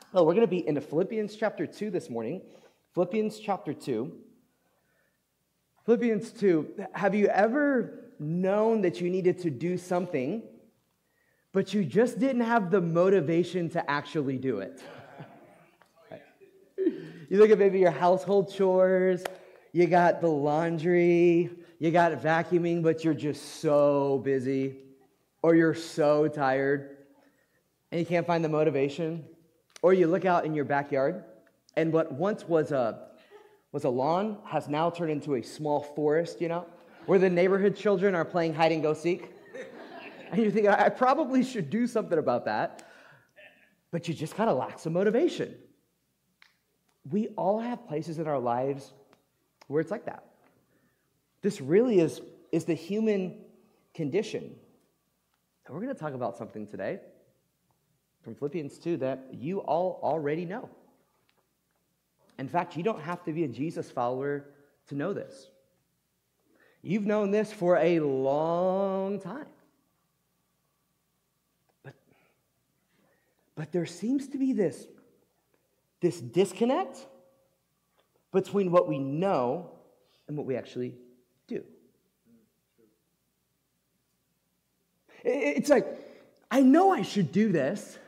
Oh, we're going to be in Philippians chapter 2 this morning. Philippians chapter 2. Philippians 2. Have you ever known that you needed to do something, but you just didn't have the motivation to actually do it? You look at maybe your household chores, you got the laundry, you got vacuuming, but you're just so busy, or you're so tired, and you can't find the motivation. Or you look out in your backyard, and what once was a lawn has now turned into a small forest, where the neighborhood children are playing hide and go seek. And you think, I probably should do something about that, but you just kind of lack some motivation. We all have places in our lives where it's like that. This really is the human condition. And we're going to talk about something today from Philippians 2 that you all already know. In fact, you don't have to be a Jesus follower to know this. You've known this for a long time. But there seems to be this disconnect between what we know and what we actually do. It's like, I know I should do this.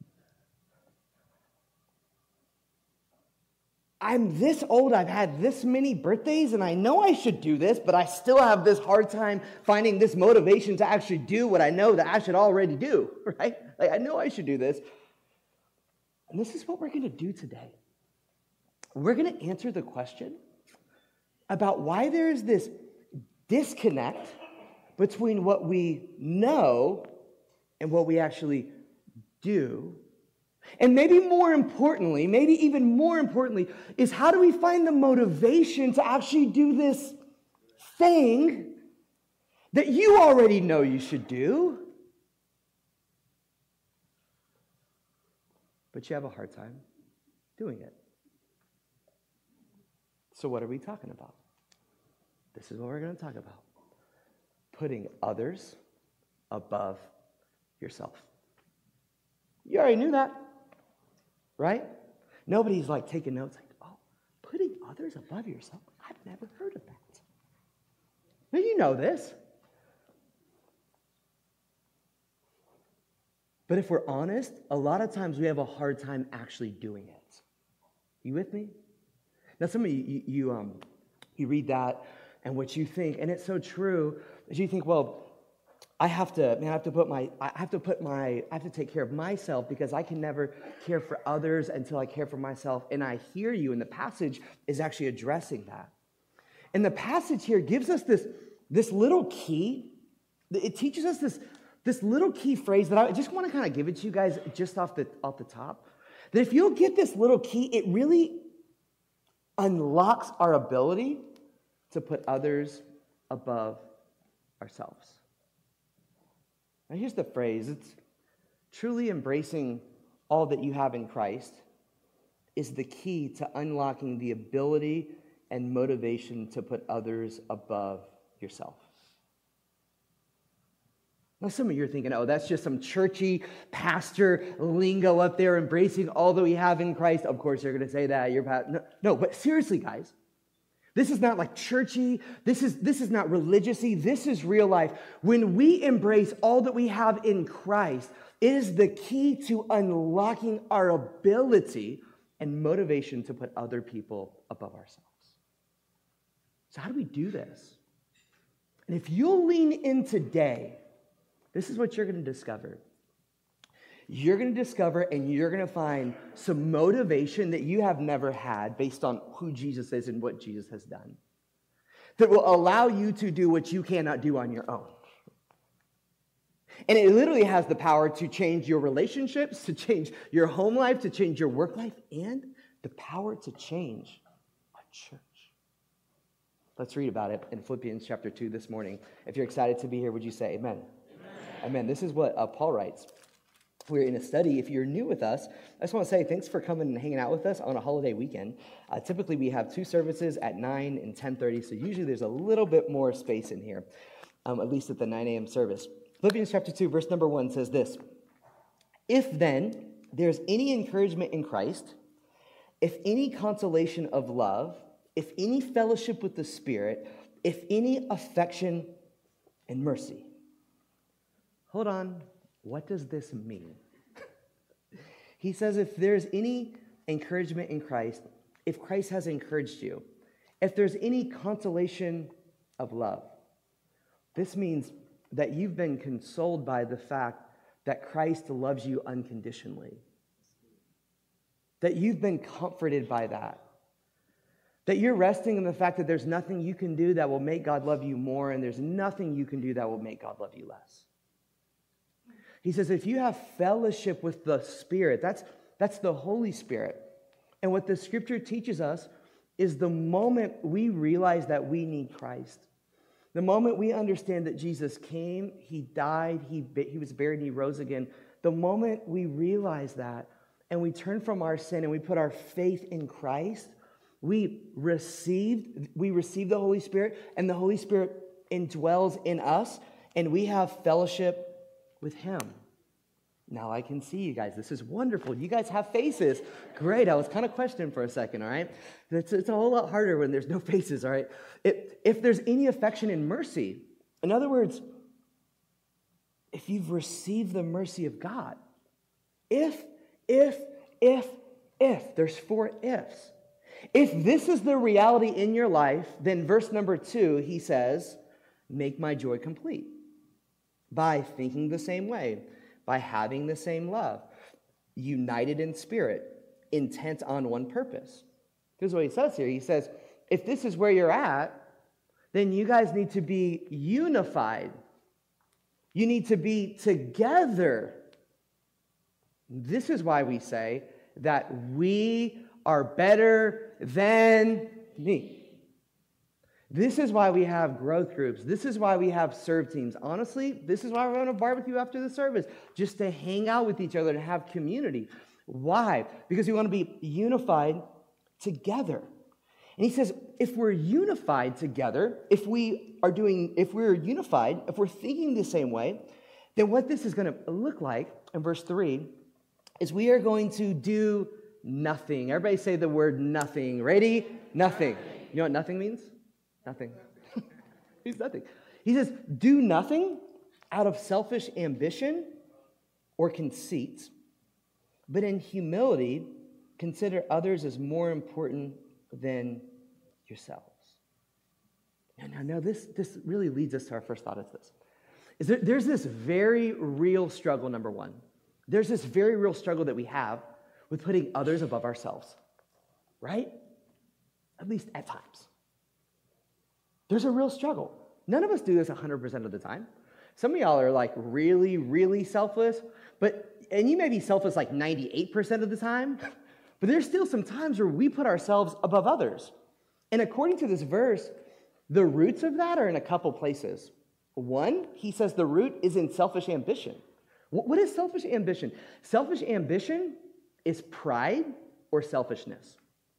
I'm this old, I've had this many birthdays, and I know I should do this, but I still have this hard time finding this motivation to actually do what I know that I should already do, right? Like, I know I should do this. And this is what we're going to do today. We're going to answer the question about why there is this disconnect between what we know and what we actually do. And maybe even more importantly, is how do we find the motivation to actually do this thing that you already know you should do, but you have a hard time doing it? So what are we talking about? This is what we're going to talk about. Putting others above yourself. You already knew that, right? Nobody's like taking notes like, oh, putting others above yourself? I've never heard of that. Now you know this. But if we're honest, a lot of times we have a hard time actually doing it. You with me? Now some of you read that and what you think, and it's so true, is you think, well, I have to take care of myself because I can never care for others until I care for myself. And I hear you, and the passage is actually addressing that. And the passage here gives us this little key. It teaches us this little key phrase that I just want to kind of give it to you guys just off the top. That if you'll get this little key, it really unlocks our ability to put others above ourselves. Now here's the phrase. It's truly embracing all that you have in Christ is the key to unlocking the ability and motivation to put others above yourself. Now some of you are thinking, oh, that's just some churchy pastor lingo up there, embracing all that we have in Christ. Of course you're going to say that. No, but seriously, guys. This is not like churchy. This is not religious-y. This is real life. When we embrace all that we have in Christ, it is the key to unlocking our ability and motivation to put other people above ourselves. So how do we do this? And if you'll lean in today, this is what you're going to discover. You're going to discover and you're going to find some motivation that you have never had based on who Jesus is and what Jesus has done that will allow you to do what you cannot do on your own. And it literally has the power to change your relationships, to change your home life, to change your work life, and the power to change a church. Let's read about it in Philippians chapter 2 this morning. If you're excited to be here, would you say amen? Amen. This is what Paul writes. We're in a study. If you're new with us, I just want to say thanks for coming and hanging out with us on a holiday weekend. Typically, we have two services at 9 and 10:30, so usually there's a little bit more space in here, at least at the 9 a.m. service. Philippians chapter 2, verse number 1 says this: If then there's any encouragement in Christ, if any consolation of love, if any fellowship with the Spirit, if any affection and mercy. Hold on. What does this mean? He says if there's any encouragement in Christ, if Christ has encouraged you, if there's any consolation of love, this means that you've been consoled by the fact that Christ loves you unconditionally. That you've been comforted by that. That you're resting in the fact that there's nothing you can do that will make God love you more, and there's nothing you can do that will make God love you less. He says if you have fellowship with the Spirit, that's the Holy Spirit. And what the Scripture teaches us is the moment we realize that we need Christ, the moment we understand that Jesus came, he died, he was buried, and he rose again, the moment we realize that and we turn from our sin and we put our faith in Christ, we receive the Holy Spirit, and the Holy Spirit indwells in us, and we have fellowship with him. Now I can see you guys. This is wonderful. You guys have faces. Great. I was kind of questioning for a second, all right? It's a whole lot harder when there's no faces, all right? If there's any affection and mercy, in other words, if you've received the mercy of God, if, there's 4 ifs. If this is the reality in your life, then verse number 2, he says, make my joy complete by thinking the same way, by having the same love, united in spirit, intent on one purpose. Here's what he says here. He says, if this is where you're at, then you guys need to be unified. You need to be together. This is why we say that we are better than me. This is why we have growth groups. This is why we have serve teams. Honestly, this is why we're going to barbecue after the service, just to hang out with each other and have community. Why? Because we want to be unified together. And he says, if we're unified together, if we're unified, if we're thinking the same way, then what this is going to look like in verse 3 is we are going to do nothing. Everybody say the word nothing. Ready? Nothing. You know what nothing means? Nothing. He's nothing. He says, do nothing out of selfish ambition or conceit, but in humility, consider others as more important than yourselves. Now this really leads us to our first thought. Is this. There's this very real struggle, number one. There's this very real struggle that we have with putting others above ourselves, right? At least at times. There's a real struggle. None of us do this 100% of the time. Some of y'all are like really, really selfless, and you may be selfless like 98% of the time, but there's still some times where we put ourselves above others. And according to this verse, the roots of that are in a couple places. One, he says the root is in selfish ambition. What is selfish ambition? Selfish ambition is pride or selfishness.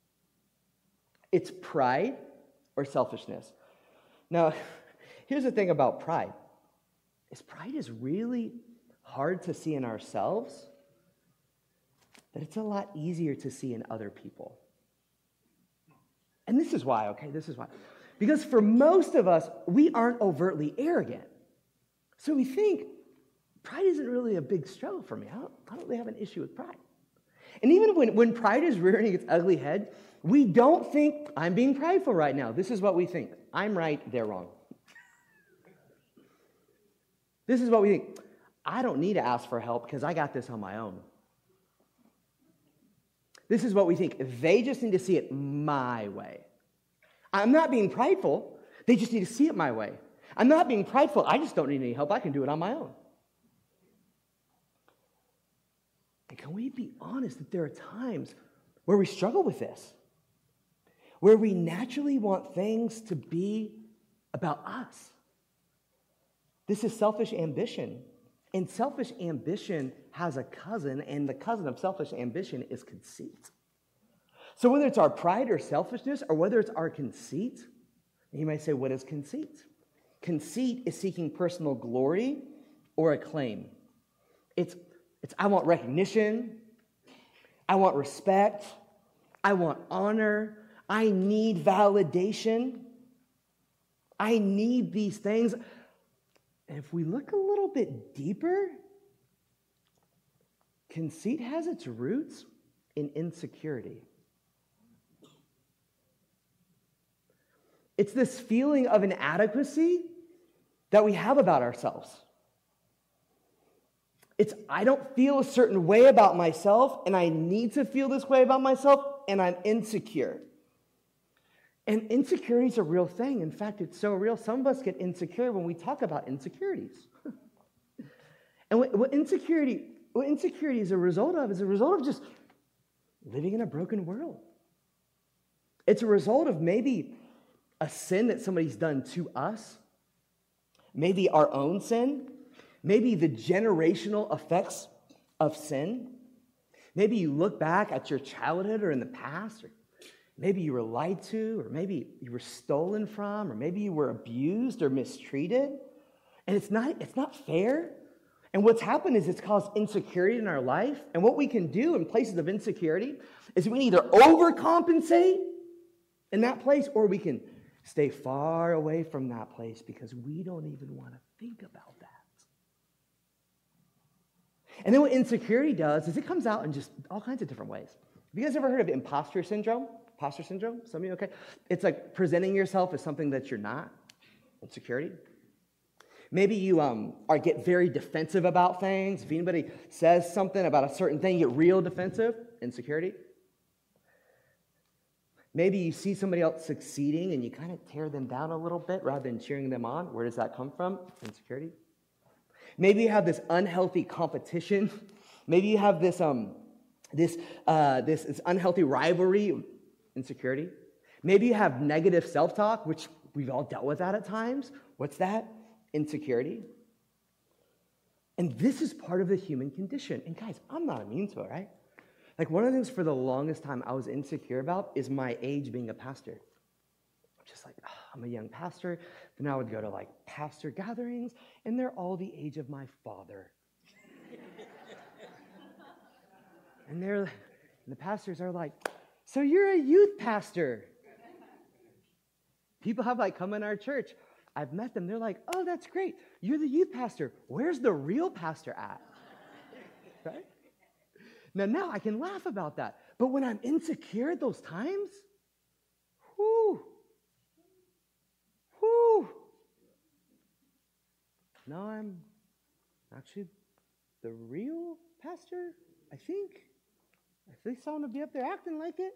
It's pride or selfishness. Now, here's the thing about pride. Pride is really hard to see in ourselves, but it's a lot easier to see in other people. And this is why, okay? This is why. Because for most of us, we aren't overtly arrogant. So we think, pride isn't really a big struggle for me. I don't really have an issue with pride. And even when pride is rearing its ugly head, we don't think, I'm being prideful right now. This is what we think. I'm right, they're wrong. This is what we think. I don't need to ask for help because I got this on my own. This is what we think. They just need to see it my way. I'm not being prideful. They just need to see it my way. I'm not being prideful. I just don't need any help. I can do it on my own. And can we be honest that there are times where we struggle with this? Where we naturally want things to be about us. This is selfish ambition. And selfish ambition has a cousin, and the cousin of selfish ambition is conceit. So whether it's our pride or selfishness, or whether it's our conceit, you might say, what is conceit? Conceit is seeking personal glory or acclaim. It's I want recognition, I want respect. I want honor. I need validation. I need these things. And if we look a little bit deeper, conceit has its roots in insecurity. It's this feeling of inadequacy that we have about ourselves. It's, I don't feel a certain way about myself, and I need to feel this way about myself, and I'm insecure. And insecurity is a real thing. In fact, it's so real, some of us get insecure when we talk about insecurities. And what insecurity is a result of just living in a broken world. It's a result of maybe a sin that somebody's done to us, maybe our own sin, maybe the generational effects of sin. Maybe you look back at your childhood or in the past, or maybe you were lied to, or maybe you were stolen from, or maybe you were abused or mistreated. And it's not fair. And what's happened is it's caused insecurity in our life. And what we can do in places of insecurity is we can either overcompensate in that place, or we can stay far away from that place because we don't even want to think about that. And then what insecurity does is it comes out in just all kinds of different ways. Have you guys ever heard of imposter syndrome? Imposter syndrome? Some of you, okay? It's like presenting yourself as something that you're not. Insecurity. Maybe you get very defensive about things. If anybody says something about a certain thing, you get real defensive. Insecurity. Maybe you see somebody else succeeding and you kind of tear them down a little bit rather than cheering them on. Where does that come from? Insecurity. Maybe you have this unhealthy competition. Maybe you have this unhealthy rivalry. Insecurity. Maybe you have negative self-talk, which we've all dealt with that at times. What's that? Insecurity. And this is part of the human condition. And guys, I'm not immune to it, right? Like one of the things for the longest time I was insecure about is my age being a pastor. I'm just like, I'm a young pastor. Then I would go to like pastor gatherings, and they're all the age of my father. And the pastors are like, so you're a youth pastor. People have like come in our church. I've met them. They're like, oh, that's great. You're the youth pastor. Where's the real pastor at? Right? Now I can laugh about that. But when I'm insecure at those times, whoo. Now I'm actually the real pastor, I think. At least I want to be up there acting like it.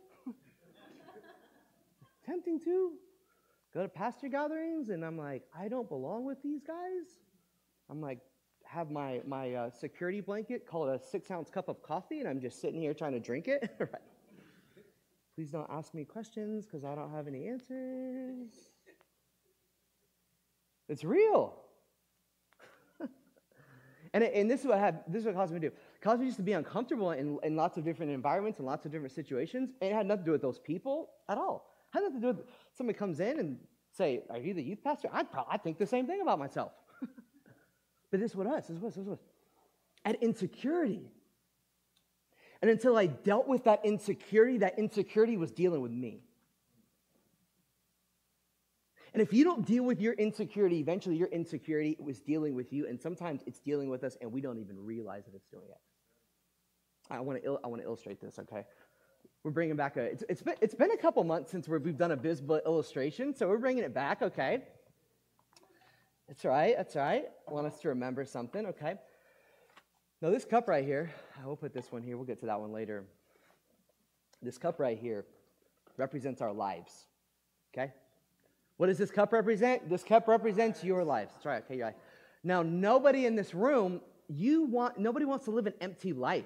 Tempting to go to pastor gatherings, and I'm like, I don't belong with these guys. I'm like, have my security blanket, call it a 6-ounce cup of coffee, and I'm just sitting here trying to drink it. Right. Please don't ask me questions because I don't have any answers. It's real. And this is what caused me to do. It caused me just to be uncomfortable in lots of different environments and lots of different situations. And it had nothing to do with those people at all. It had nothing to do with somebody comes in and say, are you the youth pastor? I think the same thing about myself. But this was us. I had insecurity. And until I dealt with that insecurity was dealing with me. And if you don't deal with your insecurity, eventually your insecurity was dealing with you, and sometimes it's dealing with us, and we don't even realize that it's doing it. I want to illustrate this, okay? We're bringing back it's been a couple months since we've done a Bizbla illustration, so we're bringing it back, okay? That's all right. I want us to remember something, okay? Now this cup right here, I will put this one here. We'll get to that one later. This cup right here represents our lives, okay? What does this cup represent? This cup represents your lives. That's right, okay, your life. Now, nobody in this room, nobody wants to live an empty life.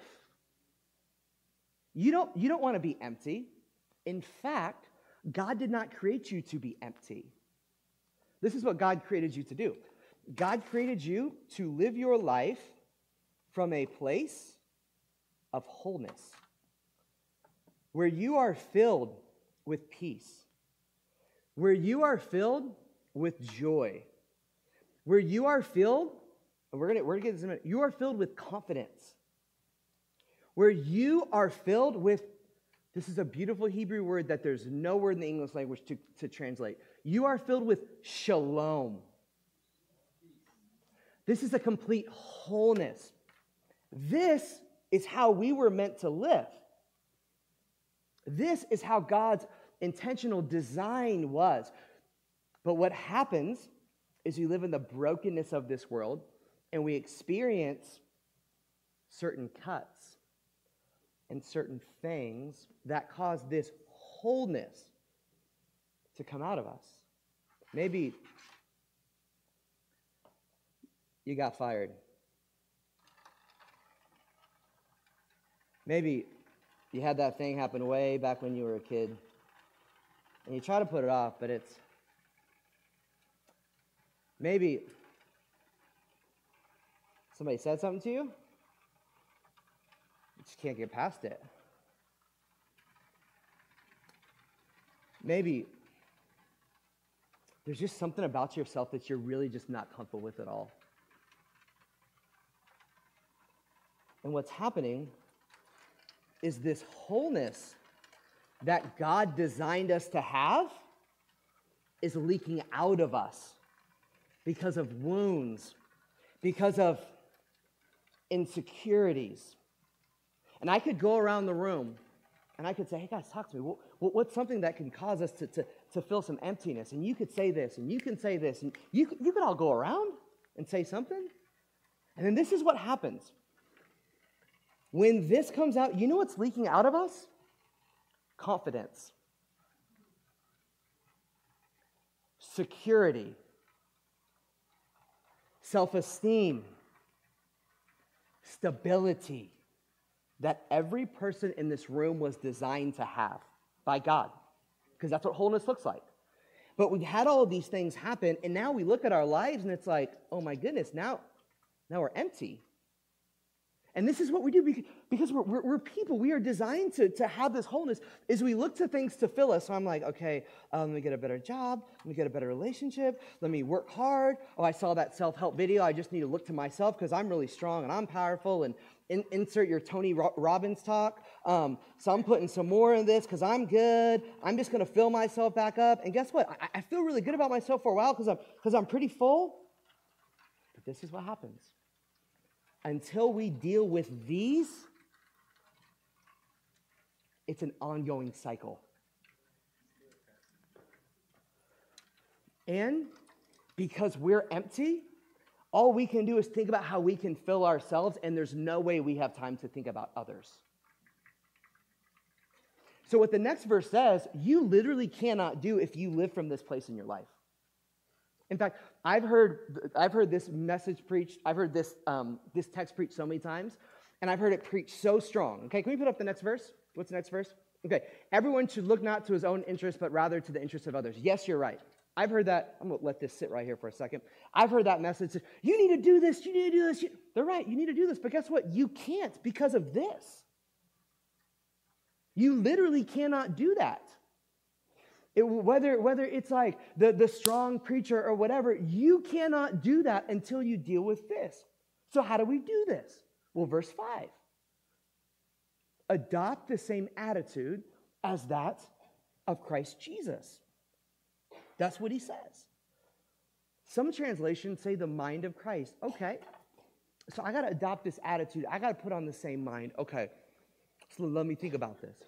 You don't want to be empty. In fact, God did not create you to be empty. This is what God created you to do. God created you to live your life from a place of wholeness, where you are filled with peace, where you are filled with joy, where you are filled, and we're gonna get this in a minute, you are filled with confidence, where you are filled with, this is a beautiful Hebrew word that there's no word in the English language to translate. You are filled with shalom. This is a complete wholeness. This is how we were meant to live. This is how God's intentional design was. But what happens is we live in the brokenness of this world and we experience certain cuts and certain things that cause this wholeness to come out of us. Maybe you got fired. Maybe you had that thing happen way back when you were a kid, and you try to put it off, but it's maybe somebody said something to you, you just can't get past it. Maybe there's just something about yourself that you're really just not comfortable with at all. And what's happening is this wholeness that God designed us to have is leaking out of us because of wounds, because of insecurities. And I could go around the room and I could say, hey guys, talk to me. What's something that can cause us to feel some emptiness? And you could say this, and you can say this, and you could all go around and say something. And then this is what happens. When this comes out, you know what's leaking out of us? Confidence, security, self-esteem, stability that every person in this room was designed to have by God, because that's what wholeness looks like. But we had all of these things happen, and now we look at our lives and it's like, oh my goodness, now we're empty. And this is what we do because we're people. We are designed to have this wholeness is we look to things to fill us. So I'm like, okay, let me get a better job. Let me get a better relationship. Let me work hard. Oh, I saw that self-help video. I just need to look to myself because I'm really strong and I'm powerful. And insert your Tony Robbins talk. So I'm putting some more in this because I'm good. I'm just going to fill myself back up. And guess what? I feel really good about myself for a while because I'm pretty full. But this is what happens. Until we deal with these, it's an ongoing cycle. And because we're empty, all we can do is think about how we can fill ourselves, and there's no way we have time to think about others. So what the next verse says, you literally cannot do if you live from this place in your life. In fact, I've heard this message preached. I've heard this text preached so many times, and I've heard it preached so strong. Okay, can we put up the next verse? What's the next verse? Okay, everyone should look not to his own interest, but rather to the interest of others. Yes, you're right. I've heard that. I'm going to let this sit right here for a second. I've heard that message. You need to do this. You need to do this. They're right. You need to do this. But guess what? You can't because of this. You literally cannot do that. Whether it's like the strong preacher or whatever, you cannot do that until you deal with this. So how do we do this? Well, verse 5. Adopt the same attitude as that of Christ Jesus. That's what he says. Some translations say the mind of Christ. Okay, so I got to adopt this attitude. I got to put on the same mind. Okay, so let me think about this.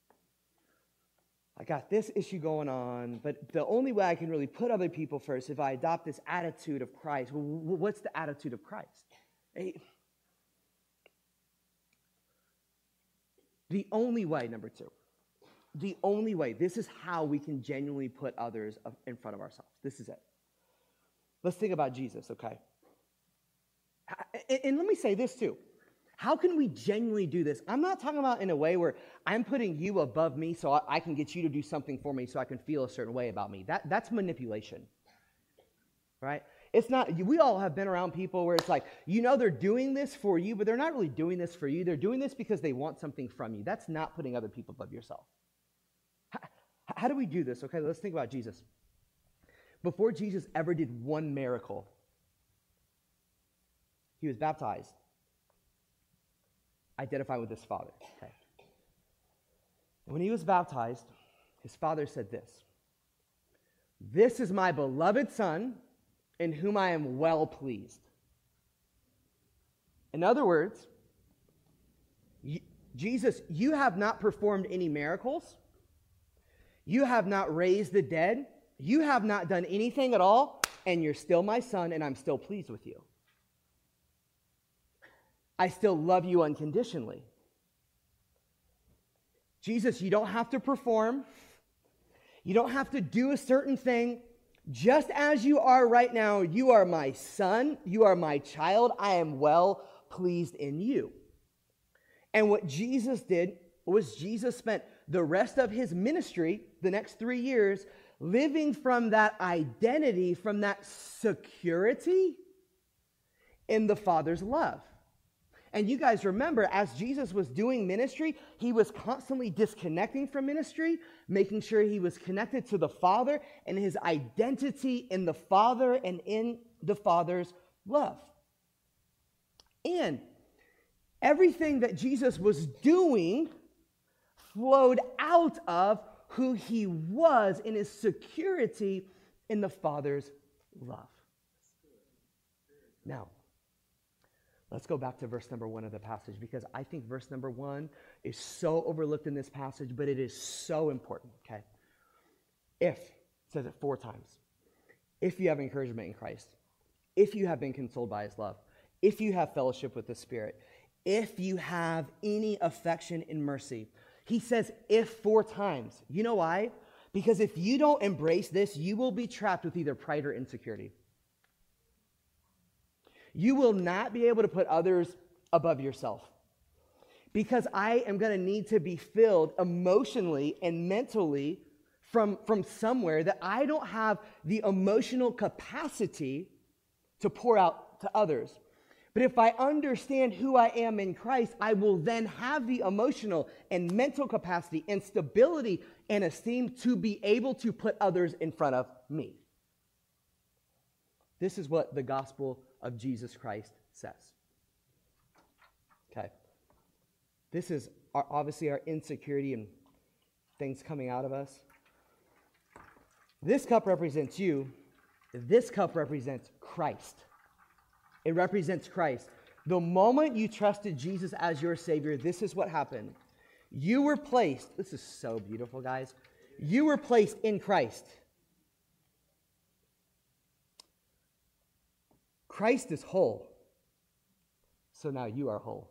I got this issue going on, but the only way I can really put other people first is if I adopt this attitude of Christ. Well, what's the attitude of Christ? The only way, number 2, the only way, this is how we can genuinely put others in front of ourselves. This is it. Let's think about Jesus, okay? And let me say this too. How can we genuinely do this? I'm not talking about in a way where I'm putting you above me so I can get you to do something for me so I can feel a certain way about me. That's manipulation, right? It's not, we all have been around people where it's like, you know they're doing this for you, but they're not really doing this for you. They're doing this because they want something from you. That's not putting other people above yourself. How do we do this? Okay, let's think about Jesus. Before Jesus ever did one miracle, he was baptized. identify with his father. Okay. When he was baptized, his father said this, "This is my beloved son, in whom I am well pleased." In other words, Jesus, you have not performed any miracles. You have not raised the dead. You have not done anything at all, and you're still my son, and I'm still pleased with you. I still love you unconditionally. Jesus, you don't have to perform. You don't have to do a certain thing. Just as you are right now, you are my son. You are my child. I am well pleased in you. And what Jesus did was Jesus spent the rest of his ministry, the next 3 years, living from that identity, from that security in the Father's love. And you guys remember, as Jesus was doing ministry, he was constantly disconnecting from ministry, making sure he was connected to the Father and his identity in the Father and in the Father's love. And everything that Jesus was doing flowed out of who he was in his security in the Father's love. Now, let's go back to verse number 1 of the passage, because I think verse number 1 is so overlooked in this passage, but it is so important, okay? If, it says it 4 times, if you have encouragement in Christ, if you have been consoled by his love, if you have fellowship with the Spirit, if you have any affection and mercy. He says if 4 times. You know why? Because if you don't embrace this, you will be trapped with either pride or insecurity. You will not be able to put others above yourself. Because I am going to need to be filled emotionally and mentally from somewhere that I don't have the emotional capacity to pour out to others. But if I understand who I am in Christ, I will then have the emotional and mental capacity and stability and esteem to be able to put others in front of me. This is what the gospel of Jesus Christ says. Okay. This is obviously our insecurity and things coming out of us. This cup represents you. This cup represents Christ. It represents Christ. The moment you trusted Jesus as your Savior, this is what happened. You were placed, this is so beautiful, guys. You were placed in Christ. Christ is whole, so now you are whole.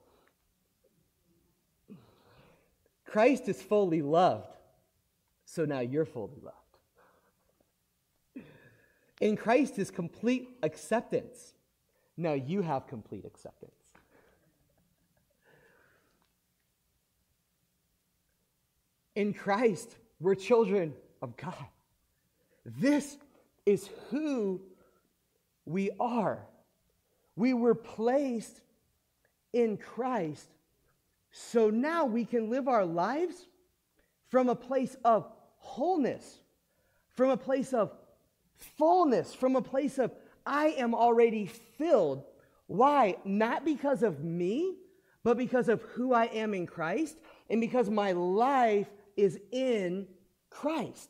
Christ is fully loved, so now you're fully loved. In Christ is complete acceptance. Now you have complete acceptance. In Christ, we're children of God. This is who we are. We were placed in Christ, so now we can live our lives from a place of wholeness, from a place of fullness, from a place of I am already filled. Why? Not because of me, but because of who I am in Christ and because my life is in Christ.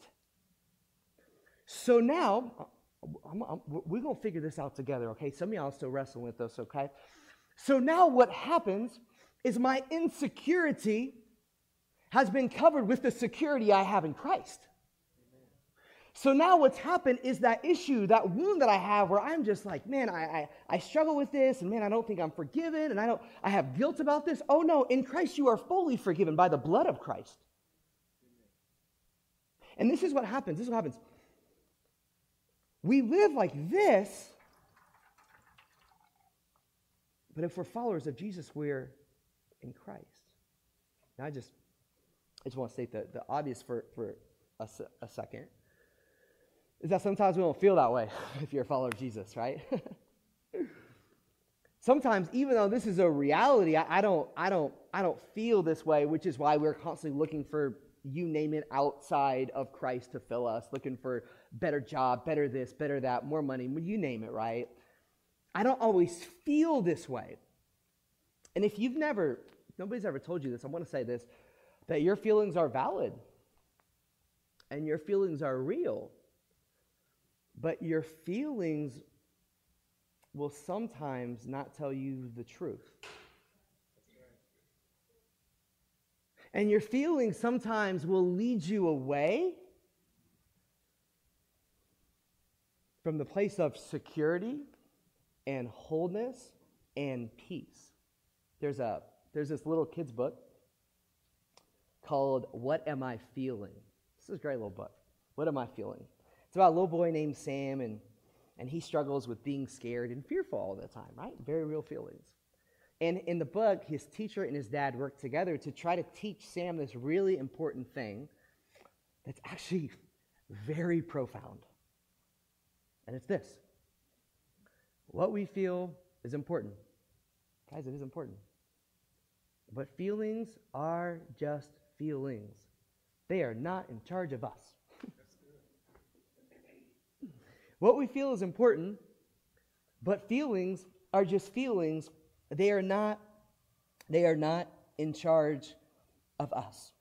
So now, we're going to figure this out together, okay? Some of y'all are still wrestling with this, okay? So now what happens is my insecurity has been covered with the security I have in Christ. So now what's happened is that issue, that wound that I have where I'm just like, man, I struggle with this, and man, I don't think I'm forgiven, and I have guilt about this. Oh no, in Christ you are fully forgiven by the blood of Christ. And this is what happens. This is what happens. We live like this, but if we're followers of Jesus, we're in Christ. Now I just want to state the obvious for a second. Is that sometimes we don't feel that way if you're a follower of Jesus, right? Sometimes, even though this is a reality, I don't feel this way, which is why we're constantly looking for, you name it, outside of Christ to fill us, looking for better job, better this, better that, more money, you name it, right? I don't always feel this way. And if you've never nobody's ever told you this, I want to say this, that your feelings are valid and your feelings are real, but your feelings will sometimes not tell you the truth. And your feelings sometimes will lead you away from the place of security and wholeness and peace. There's this little kid's book called What Am I Feeling? This is a great little book. What Am I Feeling? It's about a little boy named Sam, and he struggles with being scared and fearful all the time, right? Very real feelings. And in the book, his teacher and his dad worked together to try to teach Sam this really important thing that's actually very profound. And it's this. What we feel is important. Guys, it is important. But feelings are just feelings. They are not in charge of us. What we feel is important, but feelings are just feelings. They are not in charge of us.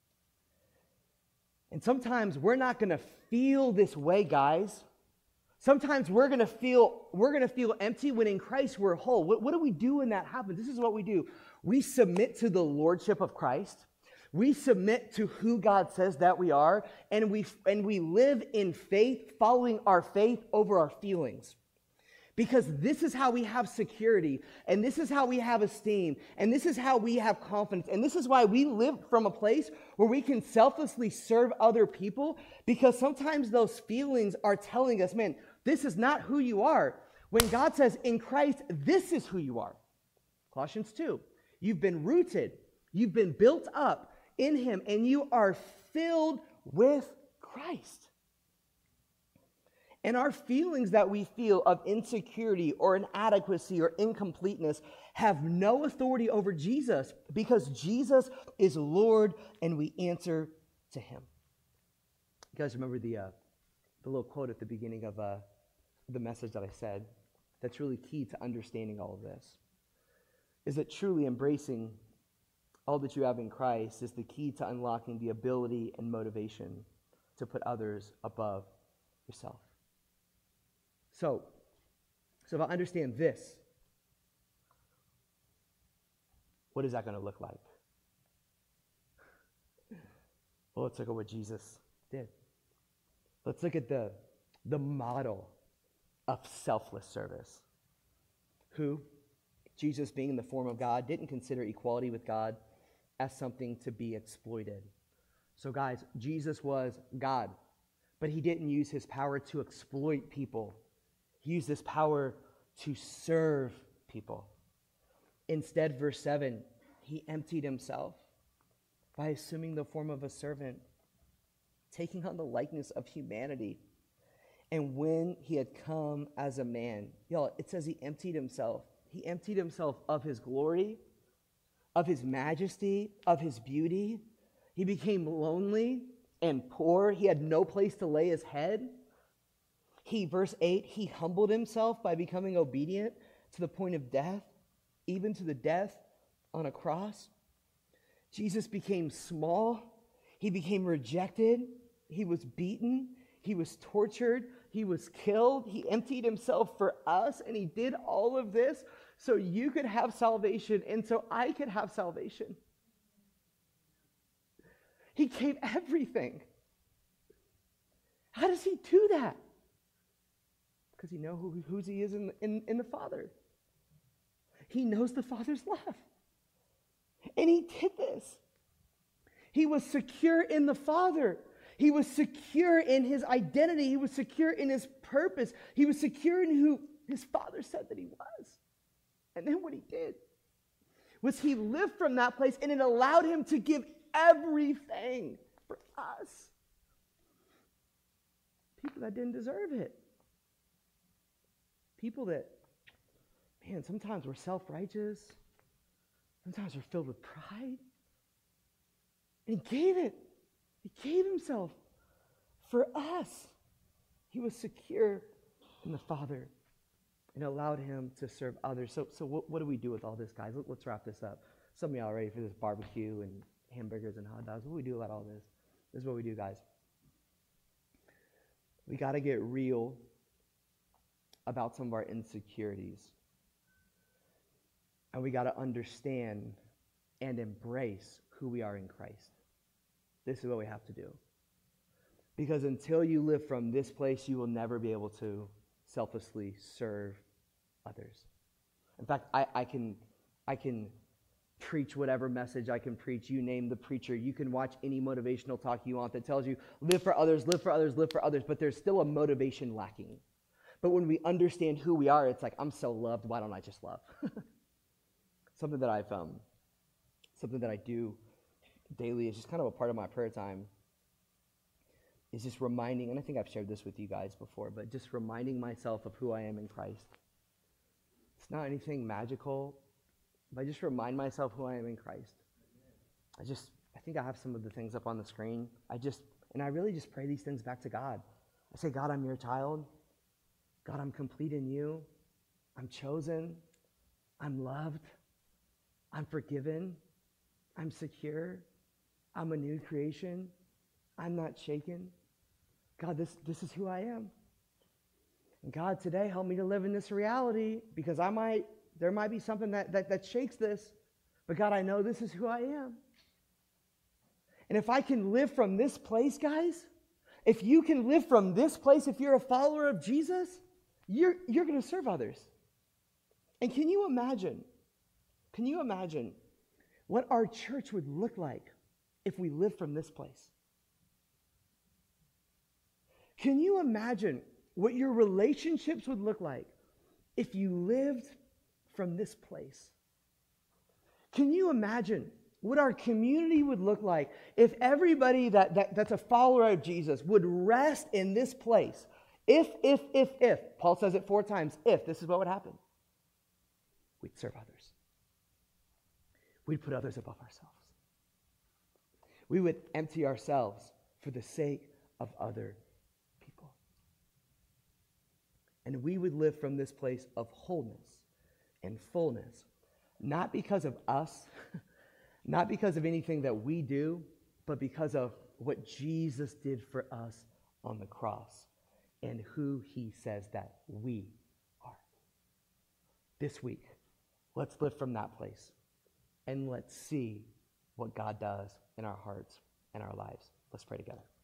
And sometimes we're not going to feel this way, guys. Sometimes we're going to feel empty when in Christ we're whole. What do we do when that happens? This is what we do. We submit to the lordship of Christ. We submit to who God says that we are, and we live in faith, following our faith over our feelings. Because this is how we have security, and this is how we have esteem, and this is how we have confidence, and this is why we live from a place where we can selflessly serve other people, because sometimes those feelings are telling us, man, this is not who you are. When God says, in Christ, this is who you are. Colossians 2, you've been rooted, you've been built up in him, and you are filled with Christ. And our feelings that we feel of insecurity or inadequacy or incompleteness have no authority over Jesus, because Jesus is Lord and we answer to him. You guys remember the little quote at the beginning of the message that I said that's really key to understanding all of this? Is that truly embracing all that you have in Christ is the key to unlocking the ability and motivation to put others above yourself. So if I understand this, what is that going to look like? Well, let's look at what Jesus did. Let's look at the model of selfless service. Who, Jesus being in the form of God, didn't consider equality with God as something to be exploited. So guys, Jesus was God, but he didn't use his power to exploit people. He used this power to serve people. Instead, verse 7, he emptied himself by assuming the form of a servant, taking on the likeness of humanity. And when he had come as a man, y'all, it says he emptied himself. He emptied himself of his glory, of his majesty, of his beauty. He became lonely and poor. He had no place to lay his head. Verse 8, he humbled himself by becoming obedient to the point of death, even to the death on a cross. Jesus became small. He became rejected. He was beaten. He was tortured. He was killed. He emptied himself for us, and he did all of this so you could have salvation and so I could have salvation. He gave everything. How does he do that? Because he knows who he is in the Father. He knows the Father's love. And he did this. He was secure in the Father. He was secure in his identity. He was secure in his purpose. He was secure in who his Father said that he was. And then what he did was he lived from that place, and it allowed him to give everything for us. People that didn't deserve it. People that, man, sometimes we're self-righteous. Sometimes we're filled with pride. And he gave it. He gave himself for us. He was secure in the Father and allowed him to serve others. So what do we do with all this, guys? Let's wrap this up. Some of y'all are ready for this barbecue and hamburgers and hot dogs. What do we do about all this? This is what we do, guys. We got to get real about some of our insecurities. And we got to understand and embrace who we are in Christ. This is what we have to do. Because until you live from this place, you will never be able to selflessly serve others. In fact, I can preach whatever message I can preach. You name the preacher. You can watch any motivational talk you want that tells you, live for others, live for others, live for others, but there's still a motivation lacking. But when we understand who we are, it's like, I'm so loved, why don't I just love? Something that I do daily is just kind of a part of my prayer time, is just reminding, and I think I've shared this with you guys before, but just reminding myself of who I am in Christ. It's not anything magical, but I just remind myself who I am in Christ. I think I have some of the things up on the screen. And I really just pray these things back to God. I say, God, I'm your child. God, I'm complete in you. I'm chosen. I'm loved. I'm forgiven. I'm secure. I'm a new creation. I'm not shaken. God, this is who I am. And God, today, help me to live in this reality, because there might be something that shakes this, but God, I know this is who I am. And if I can live from this place, guys, if you can live from this place, if you're a follower of Jesus, you're going to serve others. And can you imagine what our church would look like if we lived from this place? Can you imagine what your relationships would look like if you lived from this place? Can you imagine what our community would look like if everybody that's a follower of Jesus would rest in this place? If, Paul says it 4 times, if, this is what would happen. We'd serve others. We'd put others above ourselves. We would empty ourselves for the sake of other people. And we would live from this place of wholeness and fullness, not because of us, not because of anything that we do, but because of what Jesus did for us on the cross and who he says that we are. This week, let's live from that place, and let's see what God does in our hearts and our lives. Let's pray together.